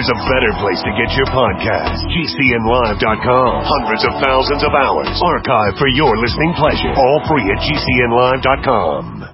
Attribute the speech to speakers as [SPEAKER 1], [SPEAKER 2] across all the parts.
[SPEAKER 1] there's a better place to get your podcast. GCNlive.com. Hundreds of thousands of hours archived for your listening pleasure. All free at GCNlive.com.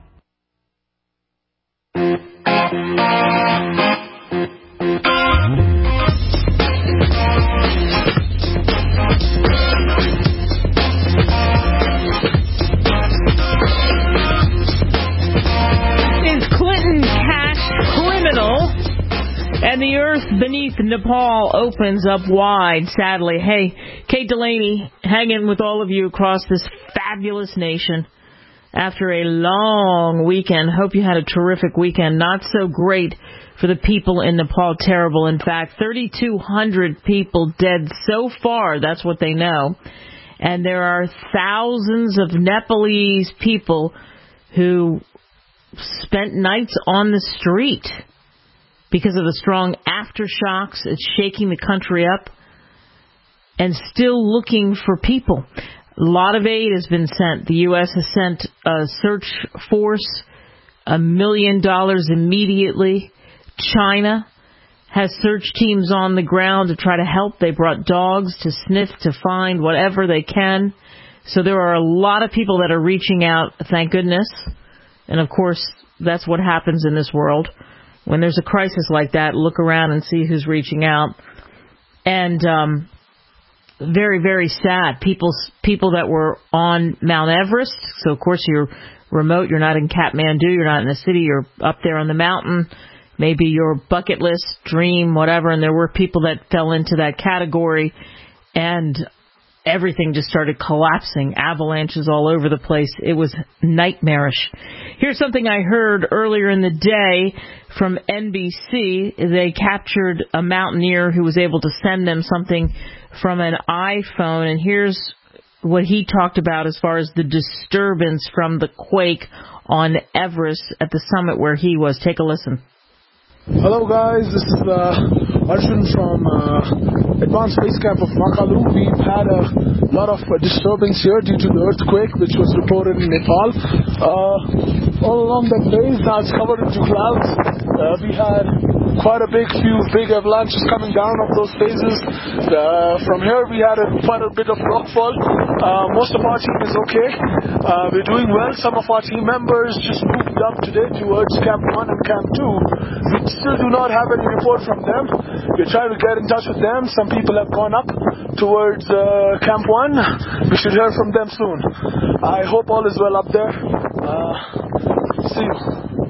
[SPEAKER 2] And the earth beneath Nepal opens up wide, sadly. Hey, Kate Delaney, hanging with all of you across this fabulous nation after a long weekend. Hope you had a terrific weekend. Not so great for the people in Nepal. Terrible. In fact, 3,200 people dead so far. That's what they know. And there are thousands of Nepalese people who spent nights on the street because of the strong aftershocks. It's shaking the country up and still looking for people. A lot of aid has been sent. The U.S. has sent a search force, $1 million immediately. China has search teams on the ground to try to help. They brought dogs to sniff, to find whatever they can. So there are a lot of people that are reaching out, thank goodness. And, of course, that's what happens in this world. When there's a crisis like that, look around and see who's reaching out. And very, very sad. People that were on Mount Everest. So, of course, you're remote. You're not in Kathmandu. You're not in the city. You're up there on the mountain. Maybe your bucket list, dream, whatever. And there were people that fell into that category. And everything just started collapsing. Avalanches all over the place. It was nightmarish. Here's something I heard earlier in the day from NBC. They captured a mountaineer who was able to send them something from an iPhone. And here's what he talked about as far as the disturbance from the quake on Everest at the summit where he was. Take a listen.
[SPEAKER 3] Hello guys, this is Arjun from Advanced Base Camp of Makalu. We've had a lot of disturbance here due to the earthquake which was reported in Nepal. All along that base, now it's covered into clouds. We had quite a few big avalanches coming down of those phases. From here we had quite a bit of rockfall. Most of our team is okay. We're doing well. Some of our team members just moved up today towards Camp 1 and Camp 2. We still do not have any report from them. We're trying to get in touch with them. Some people have gone up towards Camp 1. We should hear from them soon. I hope all is well up there. See you.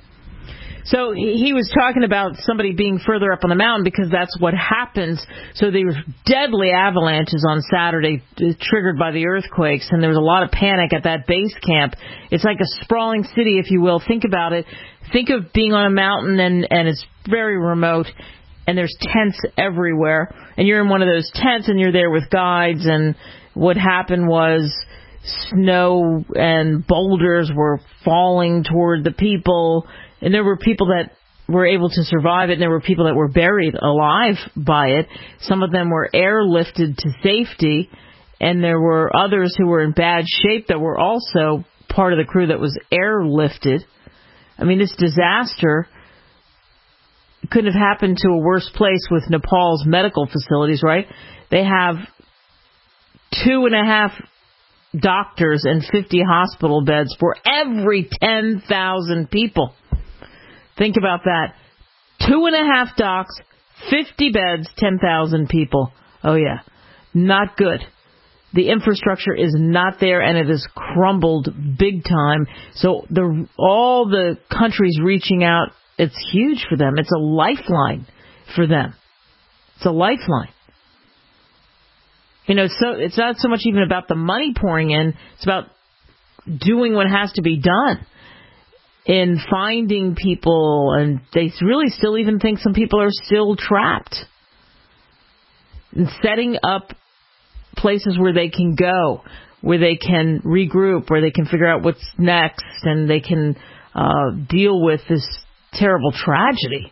[SPEAKER 2] So he was talking about somebody being further up on the mountain because that's what happens. So there were deadly avalanches on Saturday triggered by the earthquakes, and there was a lot of panic at that base camp. It's like a sprawling city, if you will. Think about it. Think of being on a mountain, and it's very remote, and there's tents everywhere. And you're in one of those tents, and you're there with guides, and what happened was snow and boulders were falling toward the people. And there were people that were able to survive it, and there were people that were buried alive by it. Some of them were airlifted to safety, and there were others who were in bad shape that were also part of the crew that was airlifted. I mean, this disaster couldn't have happened to a worse place with Nepal's medical facilities, right? They have 2.5 doctors and 50 hospital beds for every 10,000 people. Think about that. 2.5 docs, 50 beds, 10,000 people. Oh, yeah. Not good. The infrastructure is not there, and it has crumbled big time. So all the countries reaching out, it's huge for them. It's a lifeline for them. It's a lifeline. You know, so it's not so much even about the money pouring in. It's about doing what has to be done in finding people, and they really still even think some people are still trapped. And setting up places where they can go, where they can regroup, where they can figure out what's next, and they can deal with this terrible tragedy.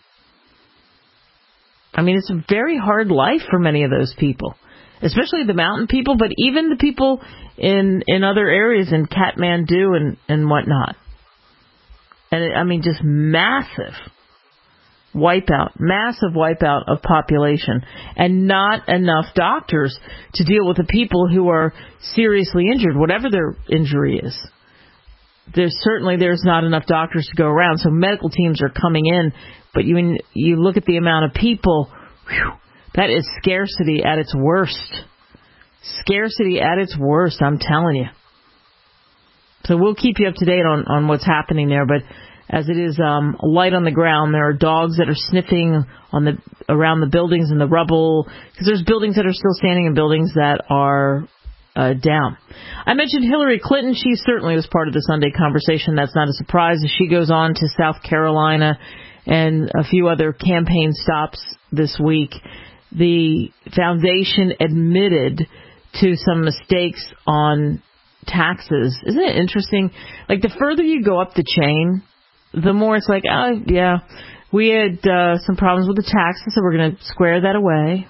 [SPEAKER 2] I mean, it's a very hard life for many of those people, especially the mountain people, but even the people in other areas in Kathmandu and whatnot. And I mean, just massive massive wipeout of population, and not enough doctors to deal with the people who are seriously injured, whatever their injury is. There's not enough doctors to go around, so medical teams are coming in, but you look at the amount of people, that is scarcity at its worst. Scarcity at its worst, I'm telling you. So we'll keep you up to date on what's happening there, but as it is light on the ground, there are dogs that are sniffing around the buildings and the rubble, because there's buildings that are still standing and buildings that are down. I mentioned Hillary Clinton. She certainly was part of the Sunday conversation. That's not a surprise as she goes on to South Carolina and a few other campaign stops this week. The foundation admitted to some mistakes on taxes. Isn't it interesting? Like, the further you go up the chain, the more it's like, oh, yeah, we had some problems with the taxes, so we're going to square that away.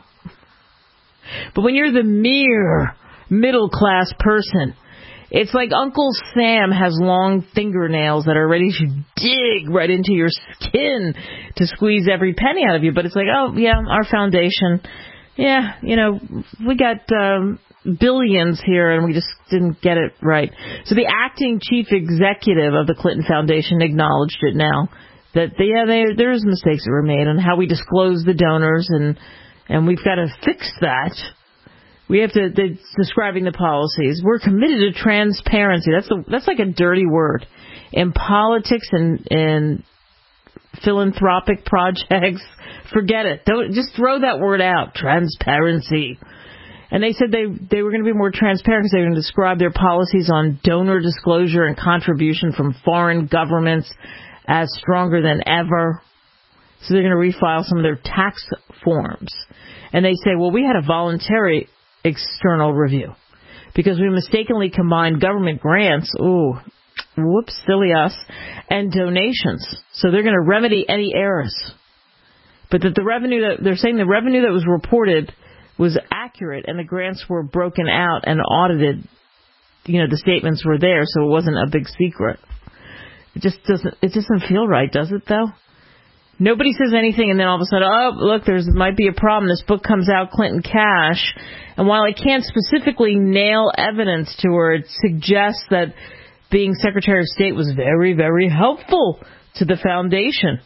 [SPEAKER 2] But when you're the mere middle-class person, it's like Uncle Sam has long fingernails that are ready to dig right into your skin to squeeze every penny out of you. But it's like, oh, yeah, our foundation, yeah, we got billions here and we just didn't get it right. So the acting chief executive of the Clinton Foundation acknowledged it now, that there's mistakes that were made on how we disclose the donors, and we've got to fix that. We have to, describing the policies. We're committed to transparency. That's like a dirty word. In politics and in philanthropic projects, forget it. Don't just throw that word out. Transparency. And they said they were going to be more transparent because they were going to describe their policies on donor disclosure and contribution from foreign governments as stronger than ever. So they're going to refile some of their tax forms. And they say, well, we had a voluntary external review because we mistakenly combined government grants, whoops, silly us, and donations. So they're going to remedy any errors. But that they're saying the revenue that was reported was accurate and the grants were broken out and audited. The statements were there, so it wasn't a big secret. It doesn't feel right, does it, though? Nobody says anything, and then all of a sudden, oh, look, might be a problem. This book comes out, Clinton Cash, and while I can't specifically nail evidence to her, it suggests that being Secretary of State was very, very helpful to the foundation.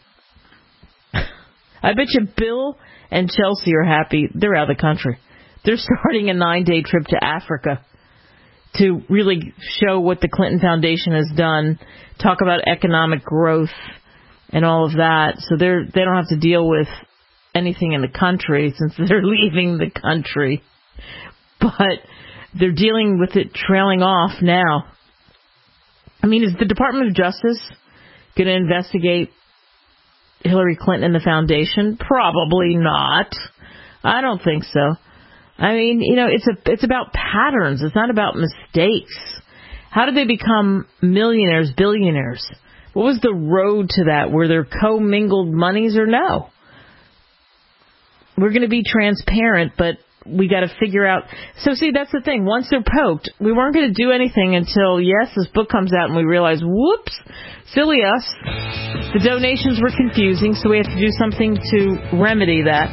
[SPEAKER 2] I bet you Bill and Chelsea are happy. They're out of the country. They're starting a 9-day trip to Africa to really show what the Clinton Foundation has done, talk about economic growth and all of that. So they don't have to deal with anything in the country since they're leaving the country. But they're dealing with it trailing off now. I mean, is the Department of Justice going to investigate Hillary Clinton and the foundation? Probably not. I don't think so. I mean, it's about patterns. It's not about mistakes. How did they become millionaires, billionaires? What was the road to that? Were there commingled monies or no? We're going to be transparent, but we got to figure out. So see, that's the thing. Once they're poked, we weren't going to do anything until, yes, this book comes out and we realize, whoops, silly us. The donations were confusing, so we have to do something to remedy that.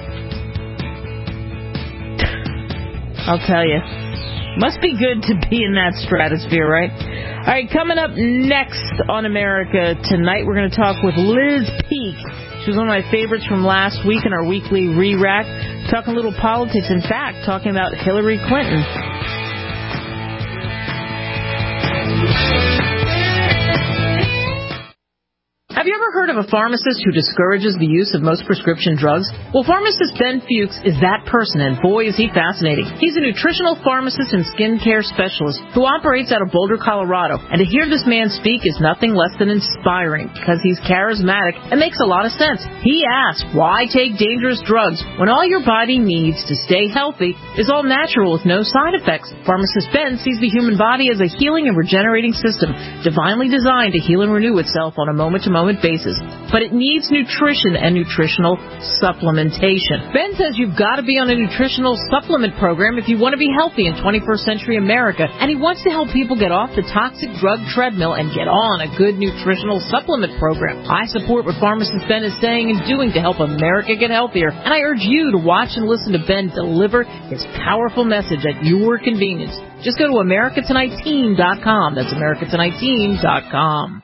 [SPEAKER 2] I'll tell you. Must be good to be in that stratosphere, right? All right, coming up next on America Tonight, we're going to talk with Liz Peek. She was one of my favorites from last week in our weekly re-rack. Talking a little politics. In fact, talking about Hillary Clinton. Have you ever heard of a pharmacist who discourages the use of most prescription drugs? Well, pharmacist Ben Fuchs is that person, and boy, is he fascinating. He's a nutritional pharmacist and skincare specialist who operates out of Boulder, Colorado. And to hear this man speak is nothing less than inspiring because he's charismatic and makes a lot of sense. He asks, why take dangerous drugs when all your body needs to stay healthy is all natural with no side effects? Pharmacist Ben sees the human body as a healing and regenerating system, divinely designed to heal and renew itself on a moment-to-moment basis. prices. But it needs nutrition and nutritional supplementation. Ben says you've got to be on a nutritional supplement program if you want to be healthy in 21st century America, and he wants to help people get off the toxic drug treadmill and get on a good nutritional supplement program. I support what pharmacist Ben is saying and doing to help America get healthier, and I urge you to watch and listen to Ben deliver his powerful message at your convenience. Just go to AmericaTonightTeam.com. That's AmericaTonightTeam.com.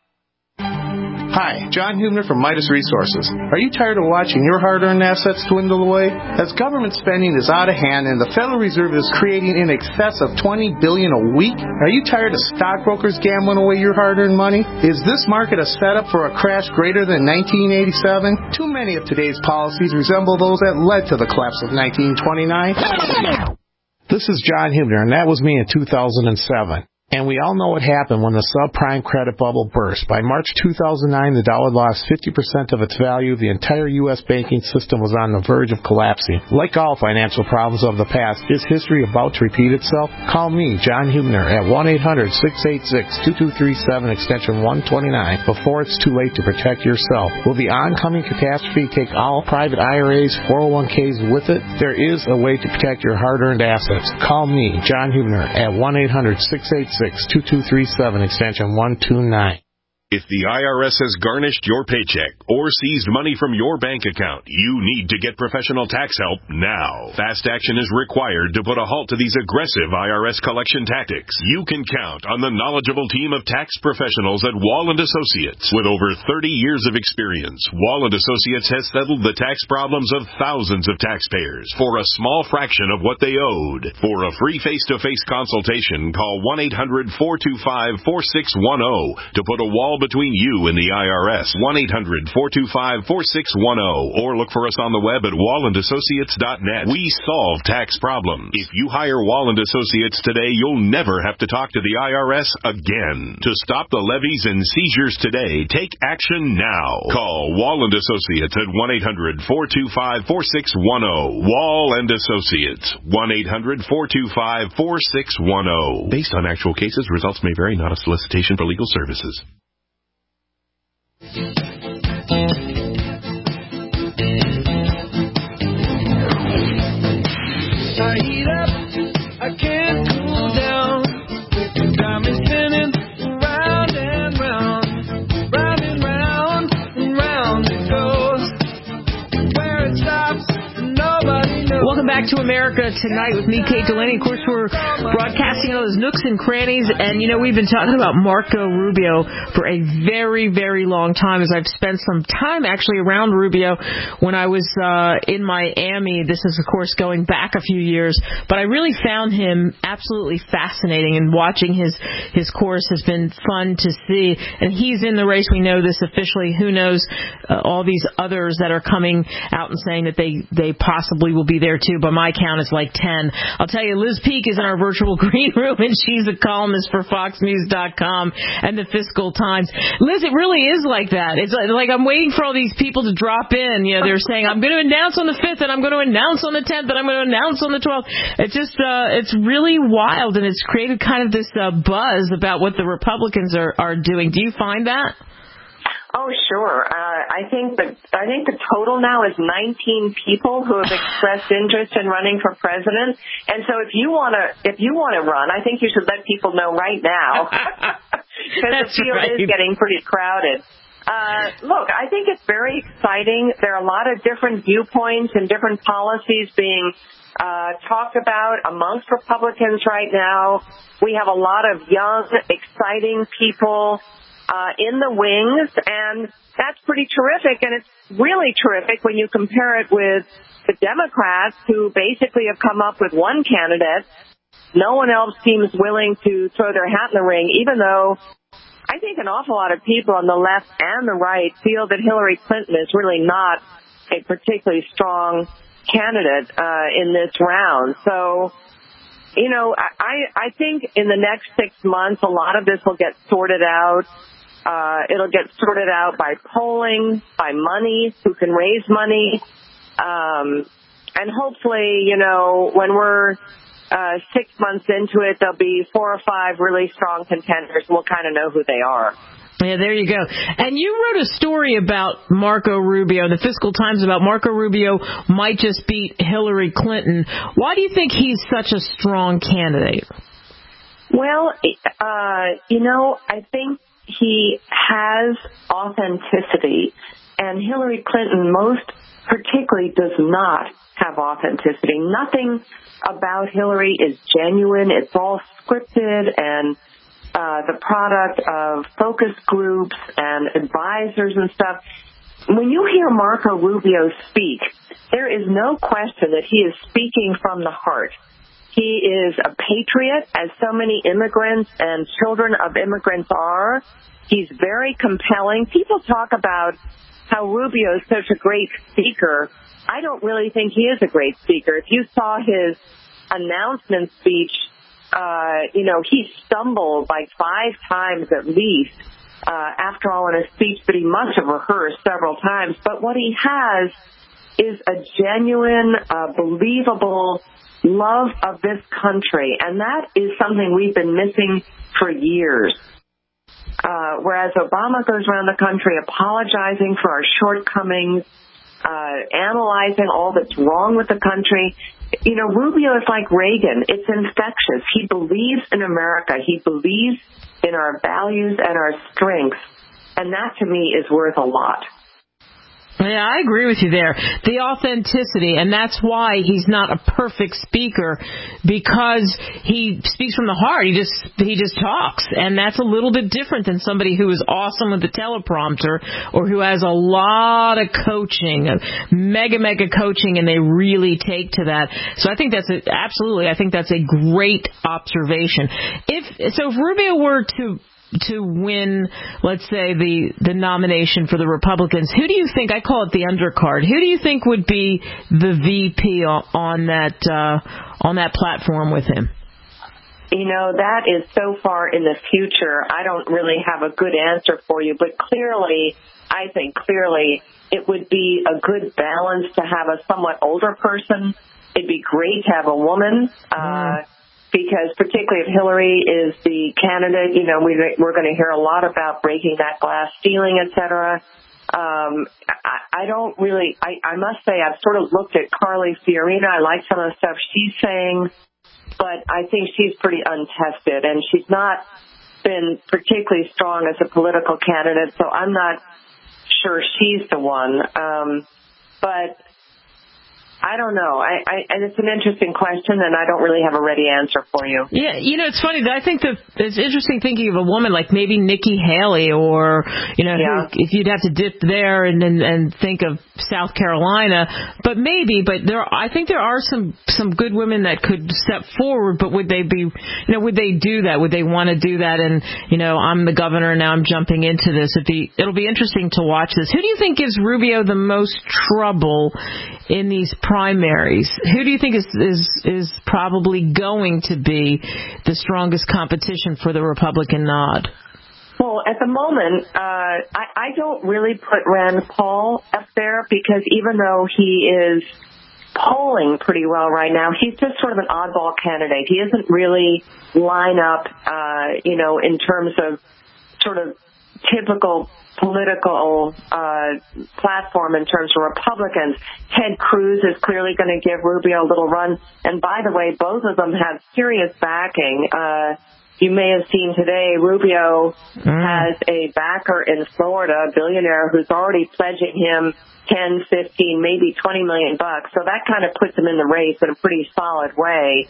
[SPEAKER 4] Hi, John Hubner from Midas Resources. Are you tired of watching your hard-earned assets dwindle away? As government spending is out of hand and the Federal Reserve is creating in excess of $20 billion a week, are you tired of stockbrokers gambling away your hard-earned money? Is this market a setup for a crash greater than 1987? Too many of today's policies resemble those that led to the collapse of 1929. This is John Hubner, and that was me in 2007. And we all know what happened when the subprime credit bubble burst. By March 2009, the dollar lost 50% of its value. The entire U.S. banking system was on the verge of collapsing. Like all financial problems of the past, is history about to repeat itself? Call me, John Hubner, at 1-800-686-2237, extension 129, before it's too late to protect yourself. Will the oncoming catastrophe take all private IRAs, 401ks with it? There is a way to protect your hard-earned assets. Call me, John Hubner, at 1-800-686-2237, extension 129.
[SPEAKER 1] If the IRS has garnished your paycheck or seized money from your bank account, you need to get professional tax help now. Fast action is required to put a halt to these aggressive IRS collection tactics. You can count on the knowledgeable team of tax professionals at Wall & Associates. With over 30 years of experience, Wall & Associates has settled the tax problems of thousands of taxpayers for a small fraction of what they owed. For a free face-to-face consultation, call 1-800-425-4610 to put a wall between you and the IRS. 1-800-425-4610, or look for us on the web at wallandassociates.net. We solve tax problems. If you hire Wall & Associates today, you'll never have to talk to the IRS again. To stop the levies and seizures today, take action now. Call Wall & Associates at 1-800-425-4610. Wall & Associates, 1-800-425-4610. Based on actual cases, results may vary, not a solicitation for legal services.
[SPEAKER 5] I heat up, I can't cool down. Time is spinning round and round, round and round, and round it goes. Where it stops, nobody knows.
[SPEAKER 2] Welcome back to America Tonight with me, Kate Delaney. Of course, we're broadcasting all those nooks and crannies, and, you know, we've been talking about Marco Rubio for a very, very long time, as I've spent some time actually around Rubio when I was in Miami. This is, of course, going back a few years, but I really found him absolutely fascinating, and watching his course has been fun to see. And he's in the race. We know this officially. Who knows all these others that are coming out and saying that they possibly will be there too. By my count, it's like 10. I'll tell you, Liz Peek is in our virtual green room, and she's a columnist for FoxNews.com and the Fiscal Times. Liz, it really is like that. It's like I'm waiting for all these people to drop in. You know, they're saying, I'm going to announce on the 5th, and I'm going to announce on the 10th, and I'm going to announce on the 12th. It's just, it's really wild, and it's created kind of this buzz about what the Republicans are doing. Do you find that?
[SPEAKER 6] Oh, sure. I think the total now is 19 people who have expressed interest in running for president. And so if you want to run, I think you should let people know right now, because the field is getting pretty crowded. Look, I think it's very exciting. There are a lot of different viewpoints and different policies being talked about amongst Republicans right now. We have a lot of young, exciting people in the wings, and that's pretty terrific. And it's really terrific when you compare it with the Democrats, who basically have come up with one candidate. No one else seems willing to throw their hat in the ring, even though I think an awful lot of people on the left and the right feel that Hillary Clinton is really not a particularly strong candidate in this round. So, you know, I think in the next 6 months, a lot of this will get sorted out. It'll get sorted out by polling, by money, who can raise money. And hopefully, you know, when we're 6 months into it, there'll be 4 or 5 really strong contenders. We'll kind of know who they are.
[SPEAKER 2] Yeah, there you go. And you wrote a story about Marco Rubio, the Fiscal Times, about Marco Rubio might just beat Hillary Clinton. Why do you think he's such a strong candidate?
[SPEAKER 6] Well, I think he has authenticity, and Hillary Clinton most particularly does not have authenticity. Nothing about Hillary is genuine. It's all scripted and the product of focus groups and advisors and stuff. When you hear Marco Rubio speak, there is no question that he is speaking from the heart. He is a patriot, as so many immigrants and children of immigrants are. He's very compelling. People talk about how Rubio is such a great speaker. I don't really think he is a great speaker. If you saw his announcement speech, he stumbled like 5 times at least, after all, in a speech that he must have rehearsed several times. But what he has is a genuine, believable love of this country, and that is something we've been missing for years. Whereas Obama goes around the country apologizing for our shortcomings, analyzing all that's wrong with the country. Rubio is like Reagan. It's infectious. He believes in America. He believes in our values and our strengths, and that to me is worth a lot.
[SPEAKER 2] Yeah, I agree with you there. The authenticity, and that's why he's not a perfect speaker, because he speaks from the heart. He just talks, and that's a little bit different than somebody who is awesome with the teleprompter or who has a lot of coaching, mega coaching, and they really take to that. So I think that's I think that's a great observation. If Rubio were to win, let's say, the nomination for the Republicans, who do you think, I call it the undercard, who do you think would be the VP on that platform with him?
[SPEAKER 6] That is so far in the future. I don't really have a good answer for you, but I think clearly it would be a good balance to have a somewhat older person. It'd be great to have a woman, because particularly if Hillary is the candidate, we're going to hear a lot about breaking that glass ceiling, et cetera. I don't really, I must say I've sort of looked at Carly Fiorina. I like some of the stuff she's saying, but I think she's pretty untested, and she's not been particularly strong as a political candidate, so I'm not sure she's the one. But I don't know. And it's an interesting question, and I don't really have a ready answer for you.
[SPEAKER 2] Yeah, it's funny. I think that it's interesting thinking of a woman like maybe Nikki Haley, or who, if you'd have to dip there and think of South Carolina, I think there are some good women that could step forward. But would they be, would they do that? Would they want to do that? And I'm the governor, and now I'm jumping into this. It'll be interesting to watch this. Who do you think gives Rubio the most trouble in these primaries? Who do you think is probably going to be the strongest competition for the Republican nod?
[SPEAKER 6] Well, at the moment, I don't really put Rand Paul up there, because even though he is polling pretty well right now, he's just sort of an oddball candidate. He isn't really line up, in terms of sort of typical political platform in terms of Republicans. Ted Cruz is clearly going to give Rubio a little run. And by the way, both of them have serious backing. You may have seen today, Rubio has a backer in Florida, a billionaire, who's already pledging him 10, 15, maybe $20 million. So that kind of puts him in the race in a pretty solid way.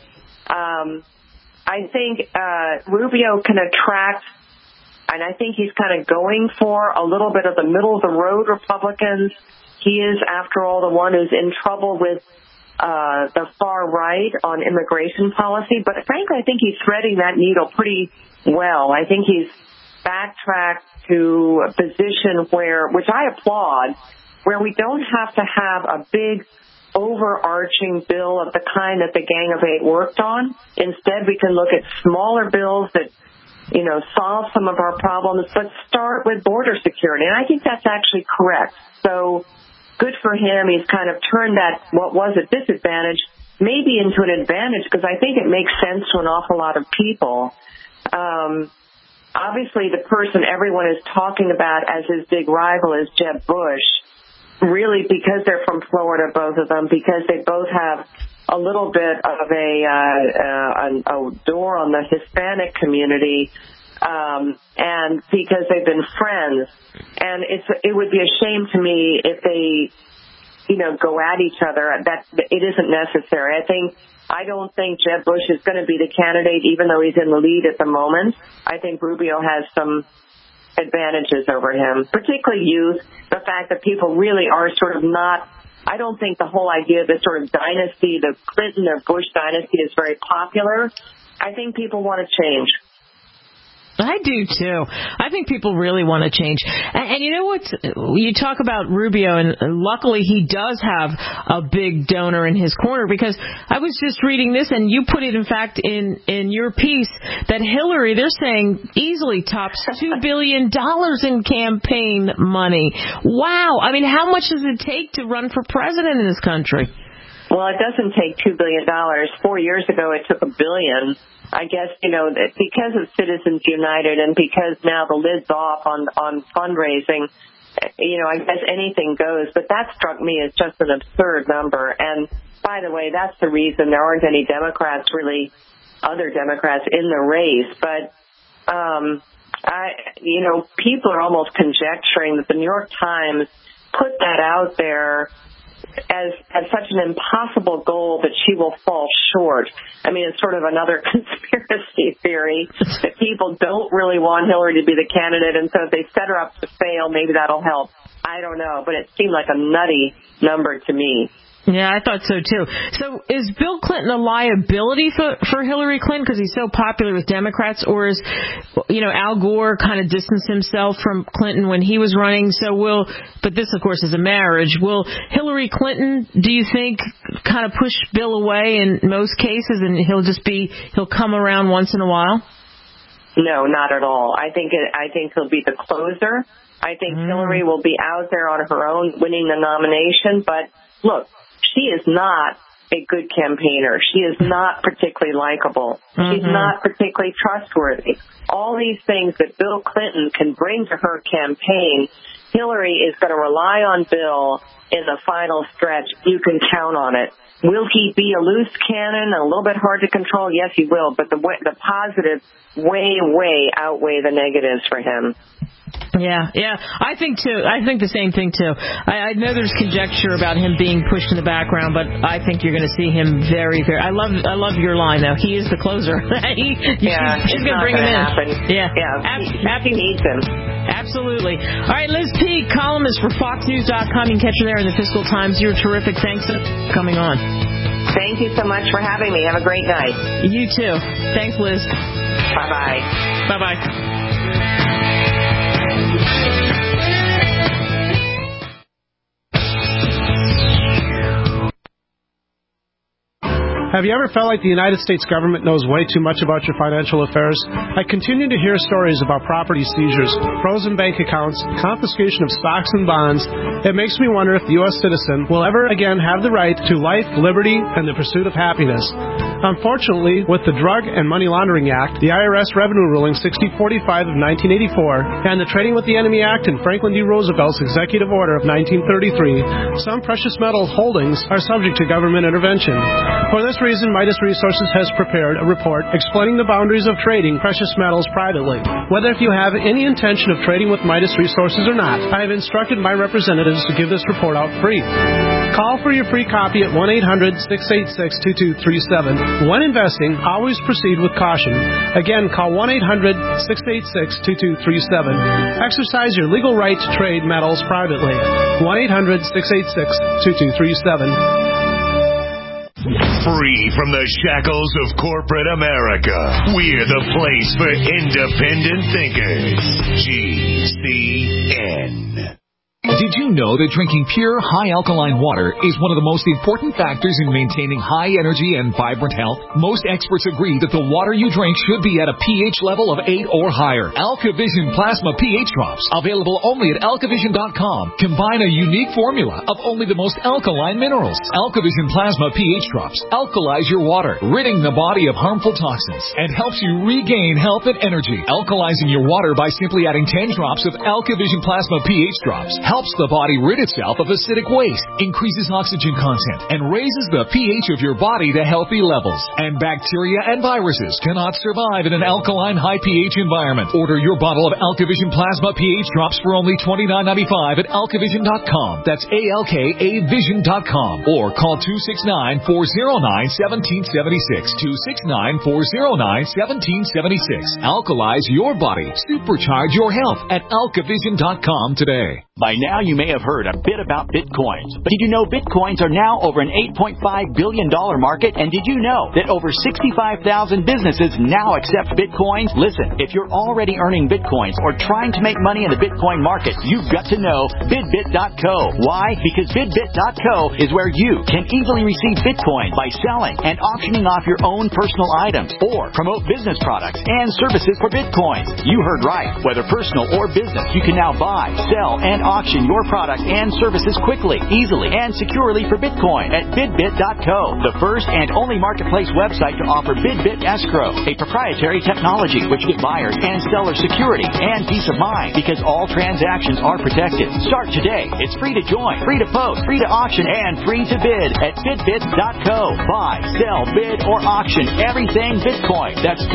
[SPEAKER 6] I think Rubio can attract, and I think he's kind of going for a little bit of the middle-of-the-road Republicans. He is, after all, the one who's in trouble with the far right on immigration policy. But frankly, I think he's threading that needle pretty well. I think he's backtracked to a position which I applaud, where we don't have to have a big overarching bill of the kind that the Gang of Eight worked on. Instead, we can look at smaller bills that solve some of our problems, but start with border security. And I think that's actually correct. So good for him. He's kind of turned that, what was a disadvantage, maybe into an advantage, because I think it makes sense to an awful lot of people. obviously the person everyone is talking about as his big rival is Jeb Bush, really because they're from Florida, both of them, because they both have a little bit of a door on the Hispanic community, and because they've been friends. And it would be a shame to me if they, go at each other. That it isn't necessary. I don't think Jeb Bush is going to be the candidate, even though he's in the lead at the moment. I think Rubio has some advantages over him, particularly youth, the fact that people really are sort of not, I don't think the whole idea of this sort of dynasty, the Clinton or Bush dynasty, is very popular. I think people want to change.
[SPEAKER 2] I do, too. I think people really want to change. And you know what? You talk about Rubio, and luckily he does have a big donor in his corner, because I was just reading this, and you put it, in fact, in your piece, that Hillary, they're saying, easily tops $2 billion in campaign money. Wow. I mean, how much does it take to run for president in this country?
[SPEAKER 6] Well, it doesn't take $2 billion. 4 years ago, it took $1 billion. I guess, because of Citizens United and because now the lid's off on fundraising, I guess anything goes. But that struck me as just an absurd number. And by the way, that's the reason there aren't any Democrats, really, other Democrats in the race. But, people are almost conjecturing that the New York Times put that out there as such an impossible goal that she will fall short. I mean, it's sort of another conspiracy theory that people don't really want Hillary to be the candidate, and so if they set her up to fail, maybe that'll help. I don't know, but it seemed like a nutty number to me.
[SPEAKER 2] Yeah, I thought so, too. So is Bill Clinton a liability for Hillary Clinton because he's so popular with Democrats, or is, Al Gore kind of distanced himself from Clinton when he was running? But this, of course, is a marriage. Will Hillary Clinton, do you think, kind of push Bill away in most cases, and he'll come around once in a while?
[SPEAKER 6] No, not at all. I think he'll be the closer. I think Hillary will be out there on her own winning the nomination, but look, she is not a good campaigner. She is not particularly likable. She's not particularly trustworthy. All these things that Bill Clinton can bring to her campaign, Hillary is going to rely on Bill in the final stretch. You can count on it. Will he be a loose cannon and a little bit hard to control? Yes, he will. But the positives way outweigh the negatives for him.
[SPEAKER 2] Yeah, I think too. I think the same thing too. I know there's conjecture about him being pushed in the background, but I think you're going to see him very. I love your line though. He is the closer. She's going to bring him in.
[SPEAKER 6] Happen.
[SPEAKER 2] Yeah.
[SPEAKER 6] He needs him.
[SPEAKER 2] Absolutely. All right, Liz Peek, columnist for FoxNews.com. You can catch her there in the Fiscal Times. You're terrific. Thanks for coming on.
[SPEAKER 6] Thank you so much for having me. Have a great night.
[SPEAKER 2] You too. Thanks, Liz.
[SPEAKER 6] Bye-bye.
[SPEAKER 2] Bye-bye.
[SPEAKER 7] Have you ever felt like the United States government knows way too much about your financial affairs? I continue to hear stories about property seizures, frozen bank accounts, confiscation of stocks and bonds. It makes me wonder if the U.S. citizen will ever again have the right to life, liberty, and the pursuit of happiness. Unfortunately, with the Drug and Money Laundering Act, the IRS Revenue Ruling 6045 of 1984, and the Trading with the Enemy Act and Franklin D. Roosevelt's Executive Order of 1933, some precious metals holdings are subject to government intervention. For this reason, Midas Resources has prepared a report explaining the boundaries of trading precious metals privately. Whether if you have any intention of trading with Midas Resources or not, I have instructed my representatives to give this report out free. Call for your free copy at 1-800-686-2237. When investing, always proceed with caution. Again, call 1-800-686-2237. Exercise your legal right to trade metals privately. 1-800-686-2237.
[SPEAKER 1] Free from the shackles of corporate America, we're the place for independent thinkers. GCN.
[SPEAKER 8] Did you know that drinking pure, high alkaline water is one of the most important factors in maintaining high energy and vibrant health? Most experts agree that the water you drink should be at a pH level of 8 or higher. AlkaVision Plasma pH Drops, available only at alkavision.com, combine a unique formula of only the most alkaline minerals. AlkaVision Plasma pH Drops alkalize your water, ridding the body of harmful toxins, and helps you regain health and energy. Alkalizing your water by simply adding 10 drops of AlkaVision Plasma pH Drops helps the body rid itself of acidic waste, increases oxygen content, and raises the pH of your body to healthy levels. And bacteria and viruses cannot survive in an alkaline high pH environment. Order your bottle of AlkaVision Plasma pH Drops for only $29.95 at alkavision.com. That's ALKAvision.com. Or call 269-409-1776. 269-409-1776. Alkalize your body. Supercharge your health at alkavision.com today.
[SPEAKER 9] By now, you may have heard a bit about Bitcoins. But did you know Bitcoins are now over an $8.5 billion market? And did you know that over 65,000 businesses now accept Bitcoins? Listen, if you're already earning Bitcoins or trying to make money in the Bitcoin market, you've got to know BidBit.co. Why? Because BidBit.co is where you can easily receive Bitcoin by selling and auctioning off your own personal items or promote business products and services for Bitcoins. You heard right. Whether personal or business, you can now buy, sell, and auction your product and services quickly, easily, and securely for Bitcoin at BidBit.co, the first and only marketplace website to offer BidBit Escrow, a proprietary technology which gives buyers and sellers security and peace of mind because all transactions are protected. Start today. It's free to join, free to post, free to auction, and free to bid at BidBit.co. Buy, sell, bid, or auction everything Bitcoin. That's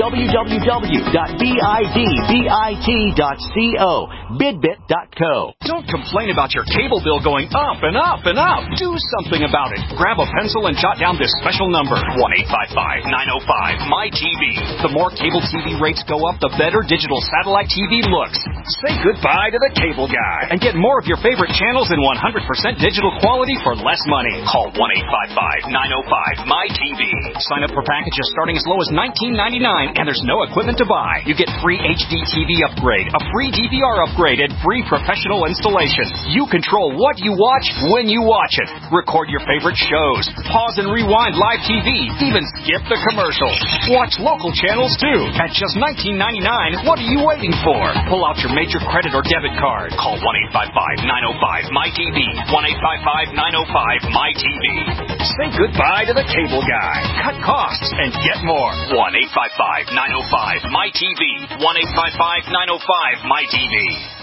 [SPEAKER 9] www.bidbit.co. BidBit.co.
[SPEAKER 10] Don't complain about your cable bill going up and up and up. Do something about it. Grab a pencil and jot down this special number, 1-855-905-MY-TV. The more cable TV rates go up, the better digital satellite TV looks. Say goodbye to the cable guy and get more of your favorite channels in 100% digital quality for less money. Call 1-855-905-MY-TV. Sign up for packages starting as low as $19.99, and there's no equipment to buy. You get free HD TV upgrade, a free DVR upgrade, and free professional installation. You control what you watch when you watch it. Record your favorite shows. Pause and rewind live TV. Even skip the commercials. Watch local channels too. At just $19.99, what are you waiting for? Pull out your major credit or debit card. Call 1-855-905-MY-TV. 1-855-905-MY-TV. Say goodbye to the cable guy. Cut costs and get more. 1-855-905-MY-TV. 1-855-905-MY-TV.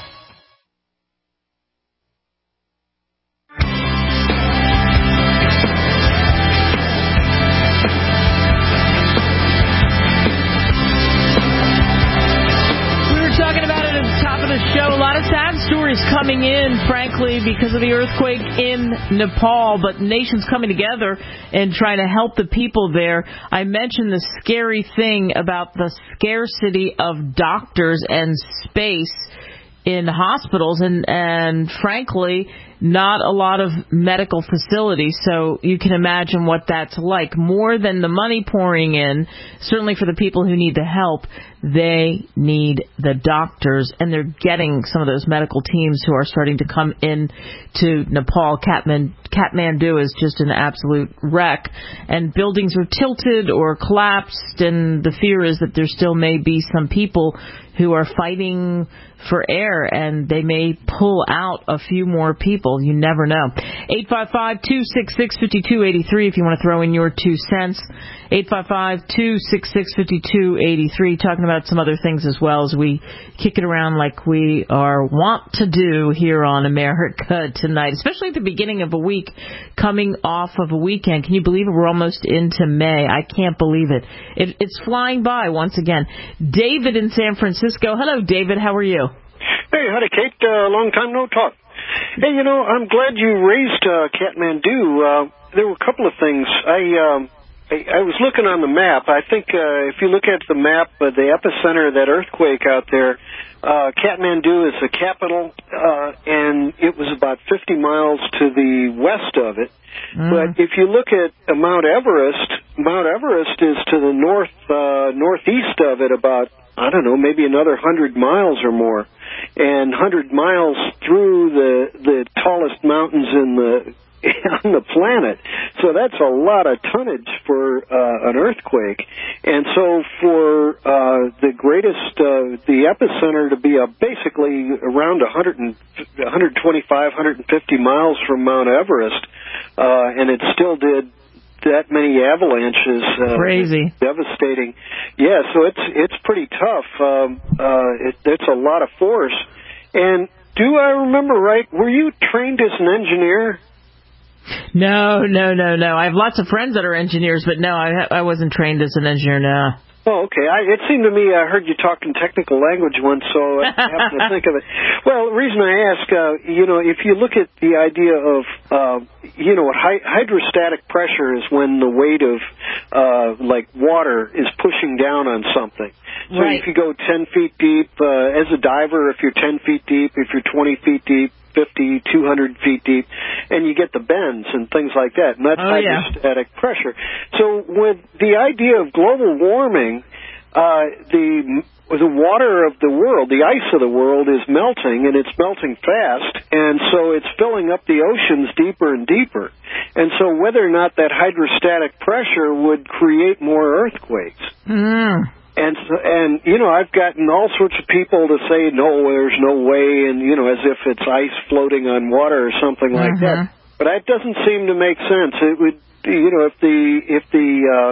[SPEAKER 2] Talking about it at the top of the show. A lot of sad stories coming in, frankly, because of the earthquake in Nepal, but nations coming together and trying to help the people there. I mentioned the scary thing about the scarcity of doctors and space in hospitals and frankly, not a lot of medical facilities, so you can imagine what that's like. More than the money pouring in, certainly for the people who need the help, they need the doctors, and they're getting some of those medical teams who are starting to come in to Nepal. Kathmandu is just an absolute wreck, and buildings are tilted or collapsed, and the fear is that there still may be some people who are fighting for air, and they may pull out a few more people. You never know. 855-266-5283 if you want to throw in your 2 cents. 855-266-5283. Talking about some other things as well as we kick it around like we are wont to do here on America Tonight, especially at the beginning of a week, coming off of a weekend. Can you believe it? We're almost into May. I can't believe it. It's flying by once again. David in San Francisco. Hello, David. How are you?
[SPEAKER 11] Hey, howdy, Kate. Long time no talk. Hey, I'm glad you raised Kathmandu. There were a couple of things. I was looking on the map. I think if you look at the map, the epicenter of that earthquake out there, Kathmandu is the capital, and it was about 50 miles to the west of it. But if you look at Mount Everest is to the northeast of it about I don't know, maybe another 100 miles or more, and 100 miles through the tallest mountains on the planet. So that's a lot of tonnage for an earthquake. And so for the epicenter to be basically around 125, 150 miles from Mount Everest, and it still did that many avalanches.
[SPEAKER 2] Crazy.
[SPEAKER 11] Devastating. Yeah, so it's pretty tough. It's a lot of force. And do I remember right, were you trained as an engineer?
[SPEAKER 2] No. I have lots of friends that are engineers, but no, I wasn't trained as an engineer, no.
[SPEAKER 11] Oh, okay. It seemed to me I heard you talking technical language once, so I happened to think of it. Well, the reason I ask, if you look at the idea of, hydrostatic pressure is when the weight of, water is pushing down on something. So
[SPEAKER 2] right.
[SPEAKER 11] If you go 10 feet deep, as a diver, if you're 10 feet deep, if you're 20 feet deep, 50, 200 feet deep, and you get the bends and things like that, and that's hydrostatic pressure. So with the idea of global warming, the water of the world, the ice of the world is melting, and it's melting fast, and so it's filling up the oceans deeper and deeper. And so whether or not that hydrostatic pressure would create more earthquakes. And I've gotten all sorts of people to say, no, there's no way, and, as if it's ice floating on water or something like that. But that doesn't seem to make sense. It would, if the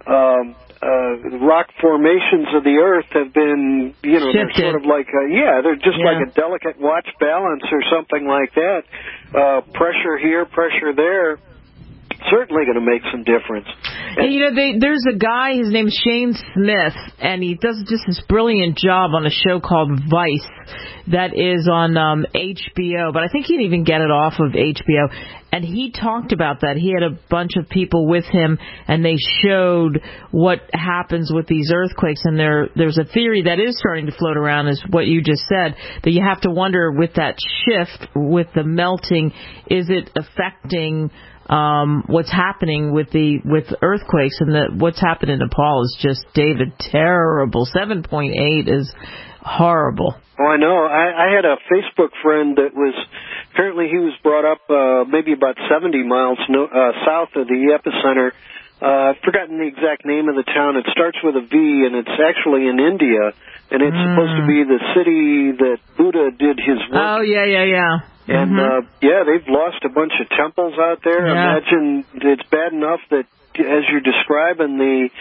[SPEAKER 11] rock formations of the earth have been, they're sort of like, they're just like a delicate watch balance or something like that. Pressure here, pressure there. Certainly going to make some difference.
[SPEAKER 2] And, there's a guy, his name's Shane Smith, and he does just this brilliant job on a show called Vice that is on HBO, but I think you can even get it off of HBO. And he talked about that. He had a bunch of people with him, and they showed what happens with these earthquakes. And there's a theory that is starting to float around, is what you just said, that you have to wonder with that shift, with the melting, is it affecting what's happening with earthquakes, and what's happened in Nepal is just, David, terrible. 7.8 is horrible.
[SPEAKER 11] Oh, I know. I had a Facebook friend that apparently he was brought up maybe about 70 miles south of the epicenter. I've forgotten the exact name of the town. It starts with a V, and it's actually in India, and it's supposed to be the city that Buddha did his work.
[SPEAKER 2] Oh, yeah.
[SPEAKER 11] And, they've lost a bunch of temples out there.
[SPEAKER 2] Yeah.
[SPEAKER 11] Imagine it's bad enough that, as you're describing, the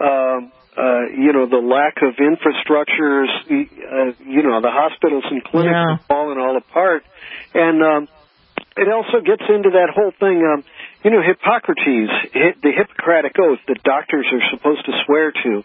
[SPEAKER 11] lack of infrastructures, the hospitals and clinics have fallen all apart. And it also gets into that whole thing, Hippocrates, the Hippocratic Oath that doctors are supposed to swear to.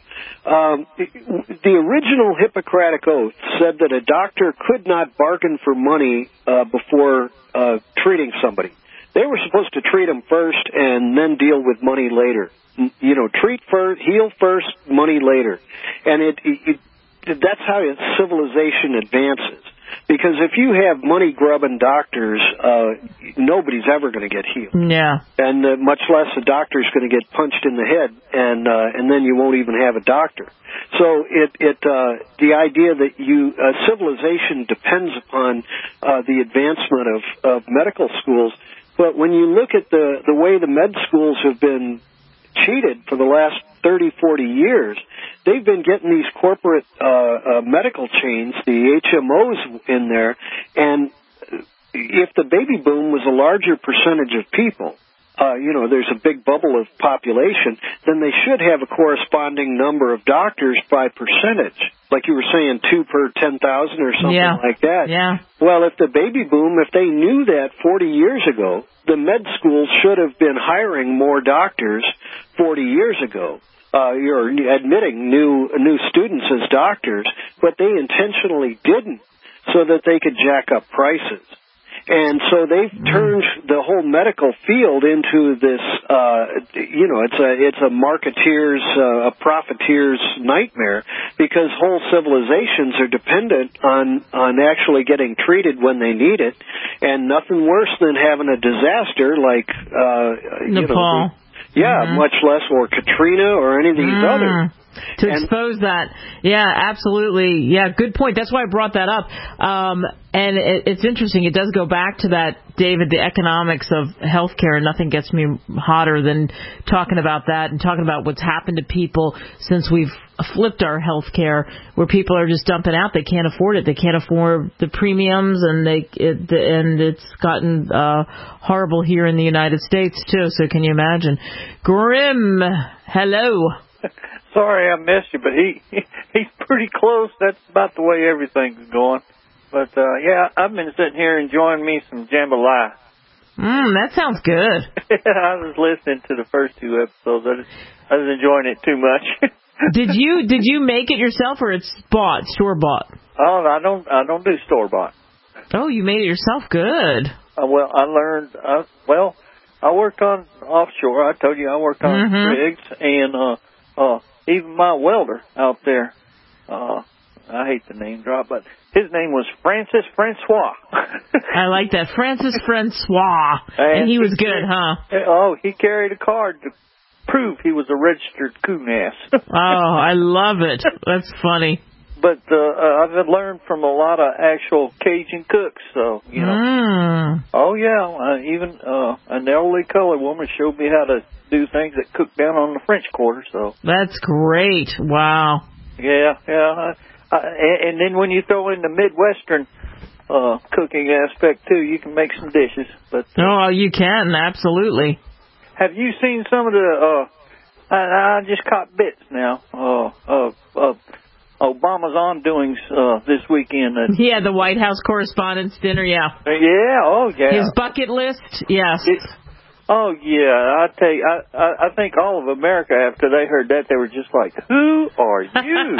[SPEAKER 11] The original Hippocratic Oath said that a doctor could not bargain for money before treating somebody. They were supposed to treat them first and then deal with money later. Treat first, heal first, money later. And that's how civilization advances. Because if you have money-grubbing doctors, nobody's ever going to get healed. Yeah. And much less a doctor's going to get punched in the head, and then you won't even have a doctor. So the idea that civilization depends upon the advancement of medical schools. But when you look at the way the med schools have been cheated for the last 30, 40 years, they've been getting these corporate medical chains, the HMOs in there, and if the baby boom was a larger percentage of people, there's a big bubble of population, then they should have a corresponding number of doctors by percentage. Like you were saying, 2 per 10,000 or something like that. Yeah. Well, if the baby boom, if they knew that 40 years ago, the med schools should have been hiring more doctors 40 years ago. You're admitting new students as doctors, but they intentionally didn't so that they could jack up prices. And so they've turned the whole medical field into this, it's a marketeer's, a profiteer's nightmare, because whole civilizations are dependent on actually getting treated when they need it, and nothing worse than having a disaster like,
[SPEAKER 2] Nepal.
[SPEAKER 11] Much less, or Katrina or any of these others.
[SPEAKER 2] To expose that. Yeah, absolutely. Yeah, good point. That's why I brought that up. And it's interesting. It does go back to that, David, the economics of healthcare. Nothing gets me hotter than talking about that and talking about what's happened to people since we've flipped our healthcare, where people are just dumping out. They can't afford it. They can't afford the premiums, and it's gotten horrible here in the United States, too. So can you imagine? Grim, hello.
[SPEAKER 12] Sorry I missed you, but he's pretty close. That's about the way everything's going. But, yeah, I've been sitting here enjoying me some jambalaya.
[SPEAKER 2] That sounds good.
[SPEAKER 12] I was listening to the first 2 episodes. I was enjoying it too much.
[SPEAKER 2] Did you make it yourself, or it's store bought?
[SPEAKER 12] Oh, I don't do store bought.
[SPEAKER 2] Oh, you made it yourself. Good.
[SPEAKER 12] Well, I learned. I worked on offshore. I told you I worked on rigs, and even my welder out there. I hate the name drop, but his name was Francis Francois.
[SPEAKER 2] I like that, Francis Francois, and he was good, huh?
[SPEAKER 12] Oh, he carried a card to prove he was a registered coon ass.
[SPEAKER 2] Oh, I love it. That's funny.
[SPEAKER 12] But I've learned from a lot of actual Cajun cooks, so, you know. Oh, yeah. Even an elderly colored woman showed me how to do things that cook down on the French Quarter, so.
[SPEAKER 2] That's great. Wow.
[SPEAKER 12] Yeah. And then when you throw in the Midwestern cooking aspect, too, you can make some dishes. But
[SPEAKER 2] oh, you can, absolutely.
[SPEAKER 12] Have you seen some of the, I just caught bits now, Obama's on-doings this weekend?
[SPEAKER 2] Yeah, the White House Correspondents' Dinner, yeah.
[SPEAKER 12] Yeah, oh, yeah.
[SPEAKER 2] His bucket list, yes.
[SPEAKER 12] Oh, yeah, I tell you, I think all of America, after they heard that, they were just like, who are you?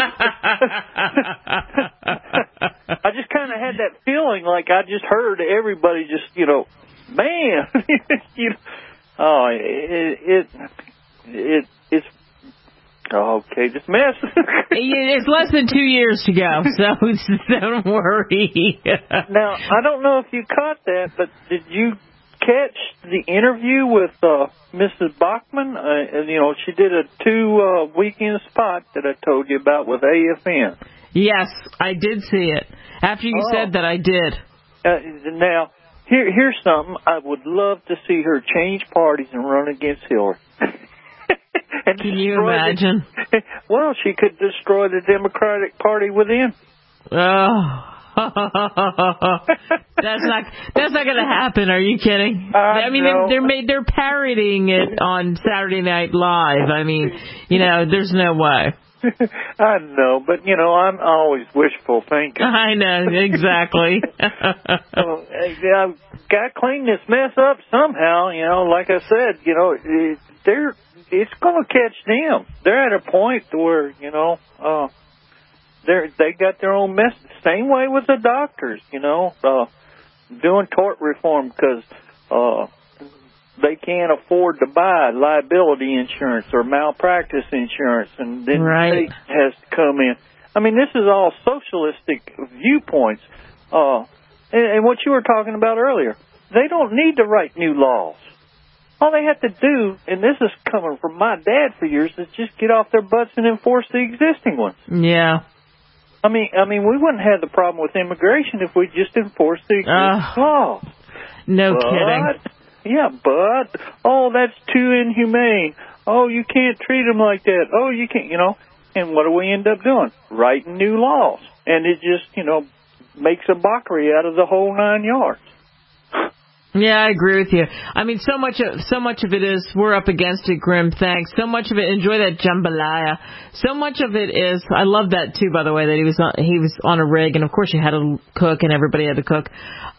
[SPEAKER 12] I just kind of had that feeling like I just heard everybody just, man, oh, it's okay, just mess.
[SPEAKER 2] It's less than 2 years to go, so don't worry.
[SPEAKER 12] Now, I don't know if you caught that, but did you catch the interview with Mrs. Bachman? She did a 2-weekend spot that I told you about with AFN.
[SPEAKER 2] Yes, I did see it. After you said that, I did.
[SPEAKER 12] Now, here's something. I would love to see her change parties and run against Hillary.
[SPEAKER 2] Can you imagine?
[SPEAKER 12] Well, she could destroy the Democratic Party within.
[SPEAKER 2] Oh. That's not going to happen. Are you kidding? I mean, they're parodying it on Saturday Night Live. I mean, there's no way.
[SPEAKER 12] I know, but I'm always wishful thinking.
[SPEAKER 2] I know, exactly.
[SPEAKER 12] I've got to clean this mess up somehow. Like I said, it's going to catch them. They're at a point where they got their own mess. Same way with the doctors, doing tort reform because they can't afford to buy liability insurance or malpractice insurance, and then the state has to come in. I mean, this is all socialistic viewpoints. And what you were talking about earlier, they don't need to write new laws. All they have to do, and this is coming from my dad for years, is just get off their butts and enforce the existing ones.
[SPEAKER 2] Yeah.
[SPEAKER 12] I mean, we wouldn't have the problem with immigration if we just enforced the existing laws.
[SPEAKER 2] No kidding.
[SPEAKER 12] Yeah, but, that's too inhumane. Oh, you can't treat them like that. Oh, you can't, And what do we end up doing? Writing new laws. And it just, makes a mockery out of the whole 9 yards.
[SPEAKER 2] Yeah, I agree with you. I mean, so much of it is we're up against it, Grim. Thanks. So much of it, enjoy that jambalaya. So much of it is, I love that too, by the way, that he was on a rig, and of course you had to cook, and everybody had to cook.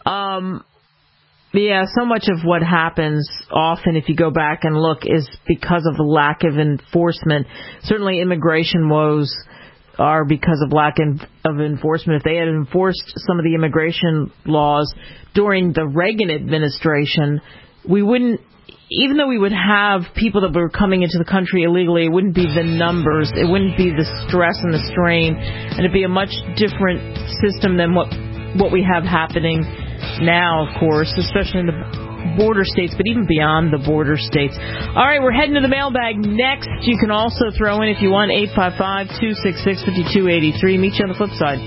[SPEAKER 2] Yeah, so much of what happens often, if you go back and look, is because of the lack of enforcement. Certainly, immigration woes are because of lack of enforcement. If they had enforced some of the immigration laws during the Reagan administration, we wouldn't, even though we would have people that were coming into the country illegally, it wouldn't be the numbers, it wouldn't be the stress and the strain, and it'd be a much different system than what we have happening now, of course, especially in the border states, but even beyond the border states. All right, we're heading to the mailbag next. You can also throw in, if you want, 855-266-5283. Meet you on the flip side.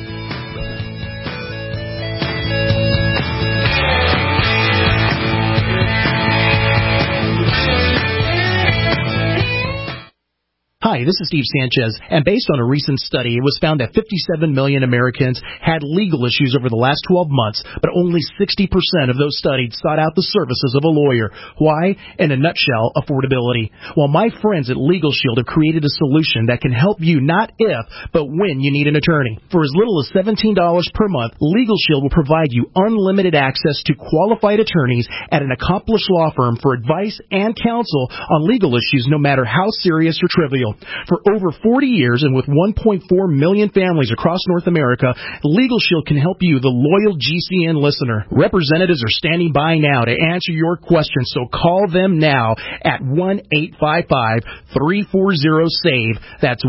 [SPEAKER 13] Hi, this is Steve Sanchez, and based on a recent study, it was found that 57 million Americans had legal issues over the last 12 months, but only 60% of those studied sought out the services of a lawyer. Why? In a nutshell, affordability. Well, my friends at Legal Shield have created a solution that can help you not if, but when you need an attorney. For as little as $17 per month, Legal Shield will provide you unlimited access to qualified attorneys at an accomplished law firm for advice and counsel on legal issues, no matter how serious or trivial. For over 40 years and with 1.4 million families across North America, Legal Shield can help you, the loyal GCN listener. Representatives are standing by now to answer your questions, so call them now at 1-855-340-SAVE. That's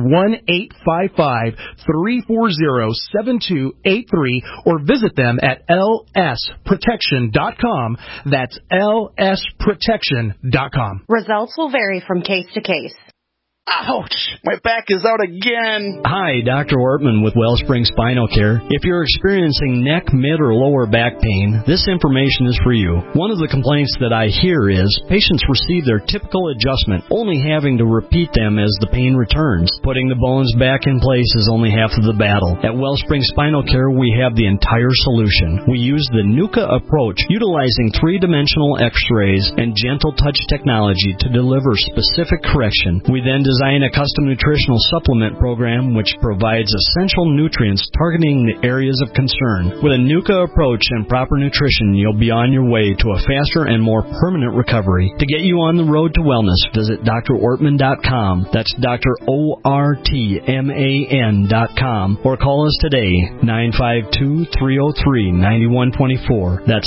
[SPEAKER 13] 1-855-340-7283, or visit them at lsprotection.com. That's lsprotection.com.
[SPEAKER 14] Results will vary from case to case.
[SPEAKER 15] Ouch! My back is out again.
[SPEAKER 16] Hi, Dr. Ortman with Wellspring Spinal Care. If you're experiencing neck, mid, or lower back pain, this information is for you. One of the complaints that I hear is patients receive their typical adjustment, only having to repeat them as the pain returns. Putting the bones back in place is only half of the battle. At Wellspring Spinal Care, we have the entire solution. We use the NUCA approach, utilizing three-dimensional x-rays and gentle touch technology to deliver specific correction. We then design a custom nutritional supplement program which provides essential nutrients targeting the areas of concern. With a NUCA approach and proper nutrition, you'll be on your way to a faster and more permanent recovery. To get you on the road to wellness, visit drortman.com. That's drortman.com, or call us today, 952-303-9124. That's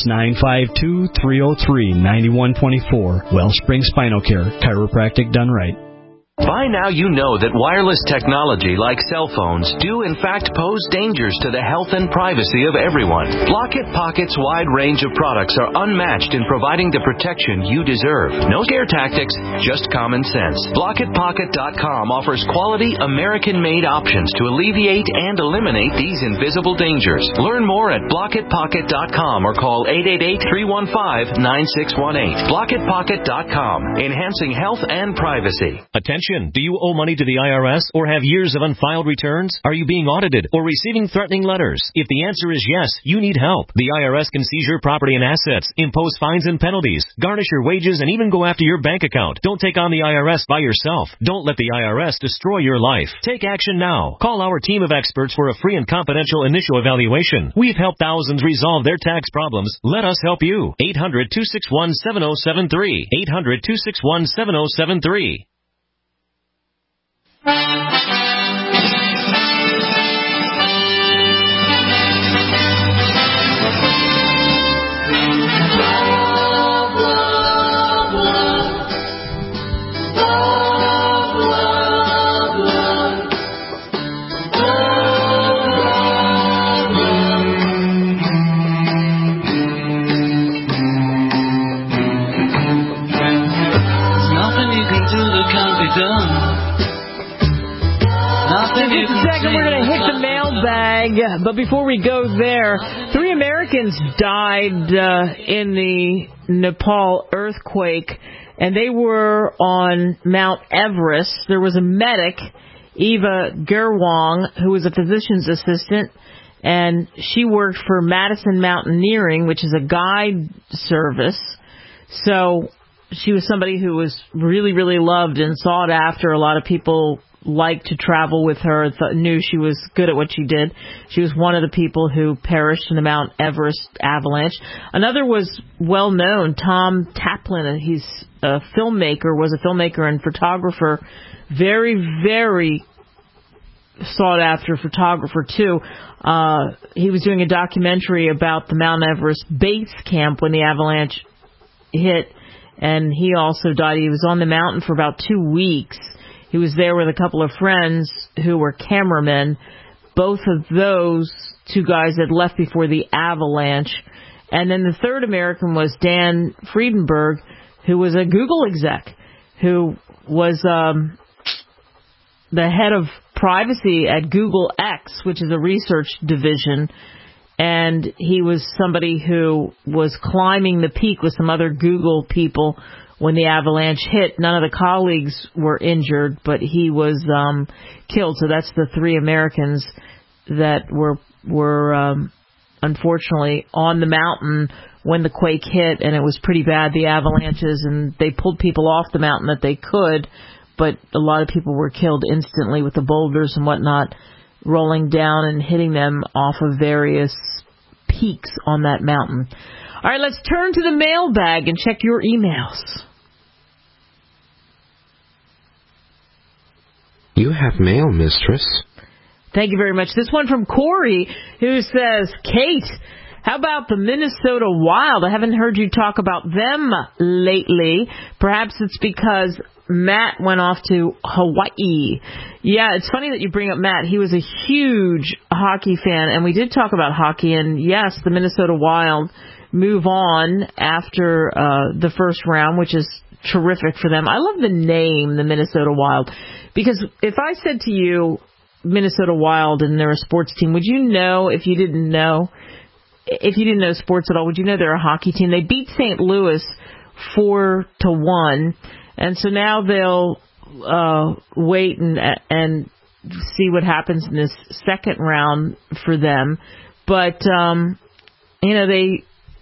[SPEAKER 16] 952-303-9124. Wellspring Spinal Care, chiropractic done right.
[SPEAKER 17] By now you know that wireless technology like cell phones do in fact pose dangers to the health and privacy of everyone. Blockit Pocket's wide range of products are unmatched in providing the protection you deserve. No scare tactics, just common sense. BlockitPocket.com offers quality American-made options to alleviate and eliminate these invisible dangers. Learn more at BlockitPocket.com or call 888-315-9618. BlockitPocket.com, enhancing health and privacy.
[SPEAKER 18] Attention. Do you owe money to the IRS or have years of unfiled returns? Are you being audited or receiving threatening letters? If the answer is yes, you need help. The IRS can seize your property and assets, impose fines and penalties, garnish your wages, and even go after your bank account. Don't take on the IRS by yourself. Don't let the IRS destroy your life. Take action now. Call our team of experts for a free and confidential initial evaluation. We've helped thousands resolve their tax problems. Let us help you. 800-261-7073. 800-261-7073.
[SPEAKER 2] We're going to hit the mailbag, but before we go there, 3 Americans died in the Nepal earthquake, and they were on Mount Everest. There was a medic, Eva Gerwong, who was a physician's assistant, and she worked for Madison Mountaineering, which is a guide service. So she was somebody who was really, really loved and sought after. A lot of people liked to travel with her, knew she was good at what she did. She was one of the people who perished in the Mount Everest avalanche. Another was well known, Tom Taplin. He's a filmmaker, was a filmmaker and photographer. Very, very sought after photographer too. He was doing a documentary about the Mount Everest base camp when the avalanche hit, and he also died. He was on the mountain for about 2 weeks. He was there with a couple of friends who were cameramen. Both of those 2 guys had left before the avalanche, And then the third American was Dan Friedenberg, who was a Google exec, who was the head of privacy at Google X, which is a research division. And he was somebody who was climbing the peak with some other Google people when the avalanche hit. None of the colleagues were injured, but he was killed. So that's the three Americans that were unfortunately on the mountain when the quake hit, and it was pretty bad, the avalanches, and they pulled people off the mountain that they could, but a lot of people were killed instantly with the boulders and whatnot rolling down and hitting them off of various peaks on that mountain. All right, let's turn to the mailbag and check your emails.
[SPEAKER 19] You have mail, mistress.
[SPEAKER 2] Thank you very much. This one from Corey, who says, Kate, how about the Minnesota Wild? I haven't heard you talk about them lately. Perhaps it's because Matt went off to Hawaii. Yeah, it's funny that you bring up Matt. He was a huge hockey fan, and we did talk about hockey. And yes, the Minnesota Wild move on after the first round, which is terrific for them. I love the name, the Minnesota Wild, because if I said to you, Minnesota Wild, and they're a sports team, would you know if you didn't know? If you didn't know sports at all, would you know they're a hockey team? They beat St. Louis 4-1. And so now they'll wait and see what happens in this second round for them. But they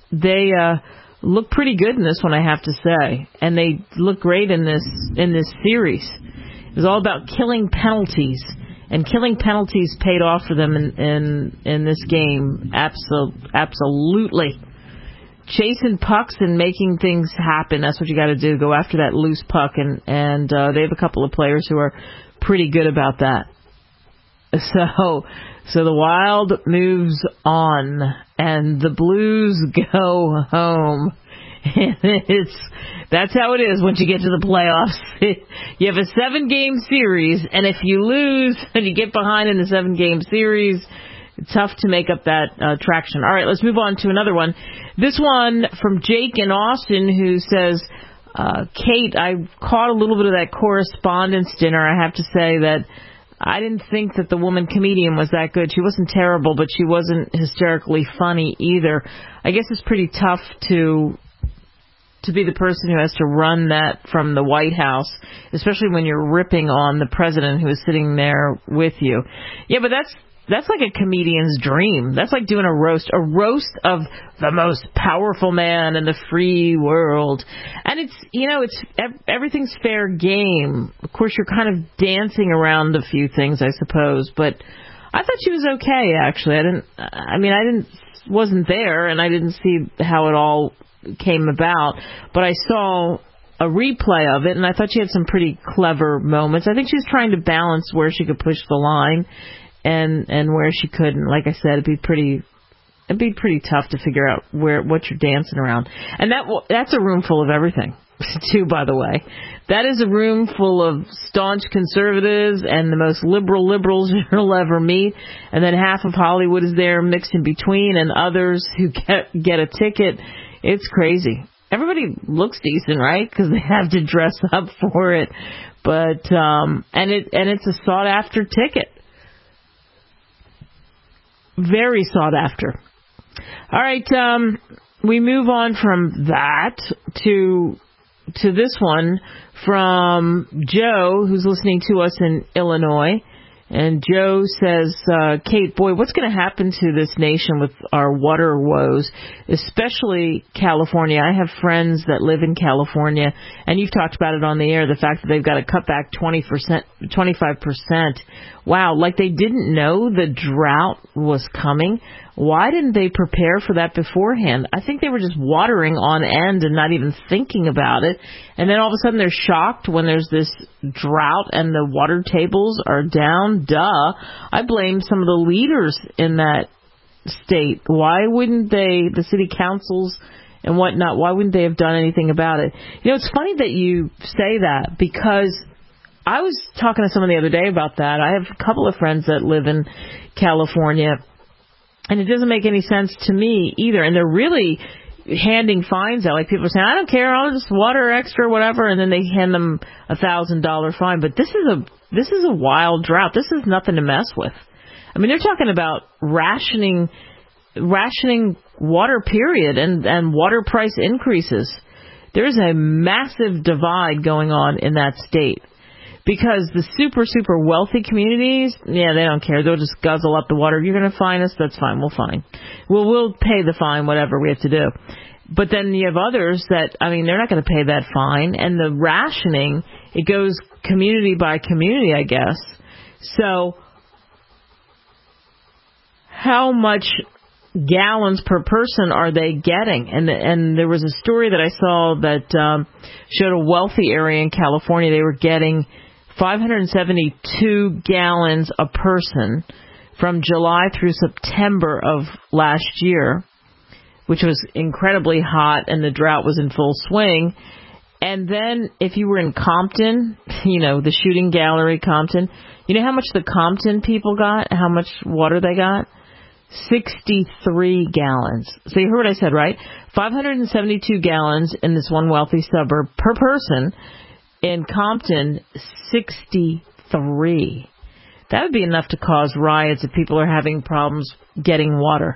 [SPEAKER 2] look pretty good in this one, I have to say, and they look great in this series. It was all about killing penalties, and killing penalties paid off for them in this game. Absolutely. Chasing pucks and making things happen. That's what you got to do. Go after that loose puck. And they have a couple of players who are pretty good about that. So the Wild moves on and the Blues go home. And that's how it is once you get to the playoffs. You have a 7-game series, and if you lose and you get behind in the 7-game series, it's tough to make up that traction. All right, let's move on to another one. This one from Jake in Austin, who says, Kate, I caught a little bit of that correspondence dinner. I have to say that I didn't think that the woman comedian was that good. She wasn't terrible, but she wasn't hysterically funny either. I guess it's pretty tough to be the person who has to run that from the White House, especially when you're ripping on the president who is sitting there with you. Yeah, but that's like a comedian's dream. That's like doing a roast of the most powerful man in the free world. And it's everything's fair game. Of course, you're kind of dancing around a few things, I suppose, but I thought she was okay, actually. I wasn't there, and I didn't see how it all came about, but I saw a replay of it, and I thought she had some pretty clever moments. I think she was trying to balance where she could push the line and where she couldn't. Like I said, it'd be pretty tough to figure out what you're dancing around. And that's a room full of everything, too, by the way. That is a room full of staunch conservatives and the most liberals you'll ever meet. And then half of Hollywood is there mixed in between, and others who get a ticket. It's crazy. Everybody looks decent, right? Because they have to dress up for it. But and it's a sought after ticket. Very sought after. All right, we move on from that to this one from Joe, who's listening to us in Illinois. And Joe says, Kate, boy, what's going to happen to this nation with our water woes, especially California? I have friends that live in California, and you've talked about it on the air, the fact that they've got to cut back 25%. Wow, like they didn't know the drought was coming. Why didn't they prepare for that beforehand? I think they were just watering on end and not even thinking about it. And then all of a sudden they're shocked when there's this drought and the water tables are down. Duh. I blame some of the leaders in that state. Why wouldn't they, the city councils and whatnot, why wouldn't they have done anything about it? It's funny that you say that, because I was talking to someone the other day about that. I have a couple of friends that live in California. And it doesn't make any sense to me either. And they're really handing fines out. Like people are saying, I don't care, I'll just water extra, whatever, and then they hand them $1,000 fine. But this is a wild drought. This is nothing to mess with. I mean, they're talking about rationing water, period, and water price increases. There's a massive divide going on in that state. Because the super, super wealthy communities, yeah, they don't care. They'll just guzzle up the water. If you're going to fine us, that's fine. We'll fine. We'll pay the fine, whatever we have to do. But then you have others that, I mean, they're not going to pay that fine. And the rationing, it goes community by community, I guess. So how much gallons per person are they getting? And there was a story that I saw that showed a wealthy area in California. They were getting 572 gallons a person from July through September of last year, which was incredibly hot and the drought was in full swing. And then if you were in Compton, the shooting gallery Compton, you know how much the Compton people got? How much water they got? 63 gallons. So you heard what I said, right? 572 gallons in this one wealthy suburb per person. In Compton, 63. That would be enough to cause riots if people are having problems getting water.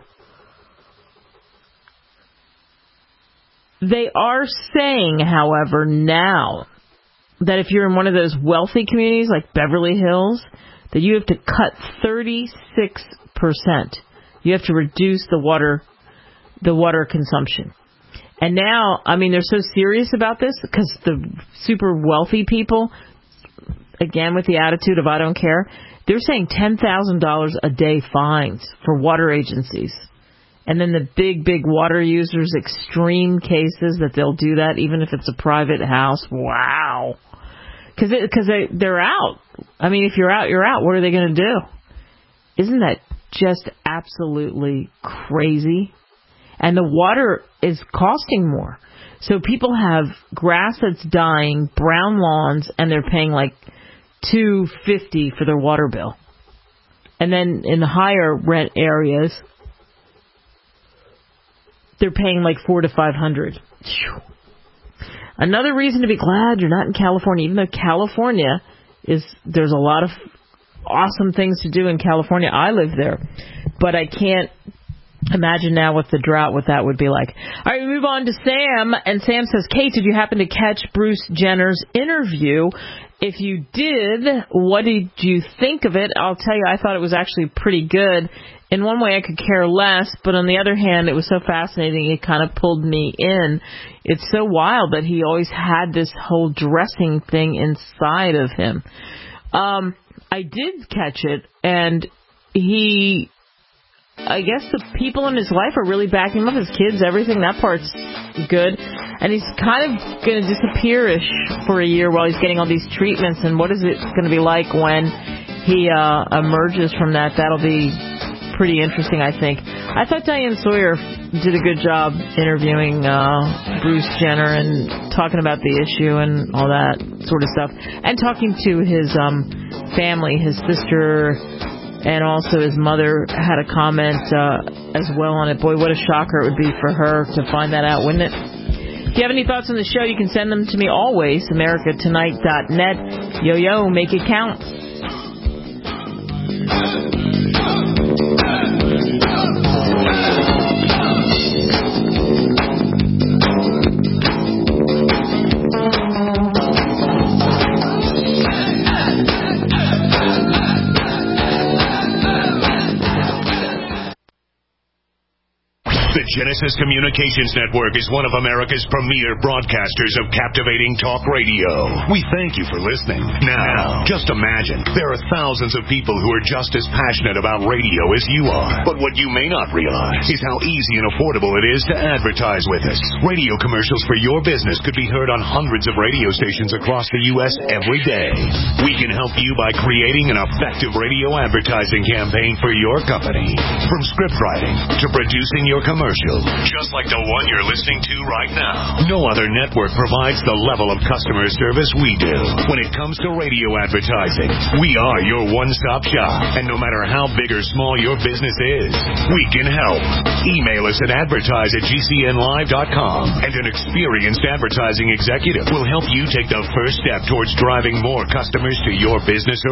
[SPEAKER 2] They are saying, however, now that if you're in one of those wealthy communities like Beverly Hills, that you have to cut 36%. You have to reduce the water consumption. And now, I mean, they're so serious about this because the super wealthy people, again, with the attitude of I don't care, they're saying $10,000 a day fines for water agencies. And then the big water users, extreme cases that they'll do that even if it's a private house. Wow. Because they're out. I mean, if you're out, you're out. What are they going to do? Isn't that just absolutely crazy? And the water is costing more. So people have grass that's dying, brown lawns, and they're paying like $250 for their water bill. And then in the higher rent areas, they're paying like $400 to $500. Another reason to be glad you're not in California, even though California there's a lot of awesome things to do in California. I live there, but I can't imagine now with the drought what that would be like. All right, we move on to Sam, and Sam says, Kate, did you happen to catch Bruce Jenner's interview? If you did, what did you think of it? I'll tell you, I thought it was actually pretty good. In one way, I could care less, but on the other hand, it was so fascinating, it kind of pulled me in. It's so wild that he always had this whole dressing thing inside of him. I did catch it, and I guess the people in his life are really backing him up, his kids, everything. That part's good. And he's kind of going to disappear-ish for a year while he's getting all these treatments. And what is it going to be like when he emerges from that? That'll be pretty interesting, I think. I thought Diane Sawyer did a good job interviewing Bruce Jenner and talking about the issue and all that sort of stuff. And talking to his family, his sister, and also his mother had a comment as well on it. Boy, what a shocker it would be for her to find that out, wouldn't it? If you have any thoughts on the show, you can send them to me always, americatonight.net. Yo, make it count.
[SPEAKER 1] The Genesis Communications Network is one of America's premier broadcasters of captivating talk radio. We thank you for listening. Now, just imagine, there are thousands of people who are just as passionate about radio as you are. But what you may not realize is how easy and affordable it is to advertise with us. Radio commercials for your business could be heard on hundreds of radio stations across the U.S. every day. We can help you by creating an effective radio advertising campaign for your company. From script writing to producing your commercials, schedule, just like the one you're listening to right now. No other network provides the level of customer service we do. When it comes to radio advertising, we are your one-stop shop. And no matter how big or small your business is, we can help. Email us at advertise@gcnlive.com, and an experienced advertising executive will help you take the first step towards driving more customers to your business or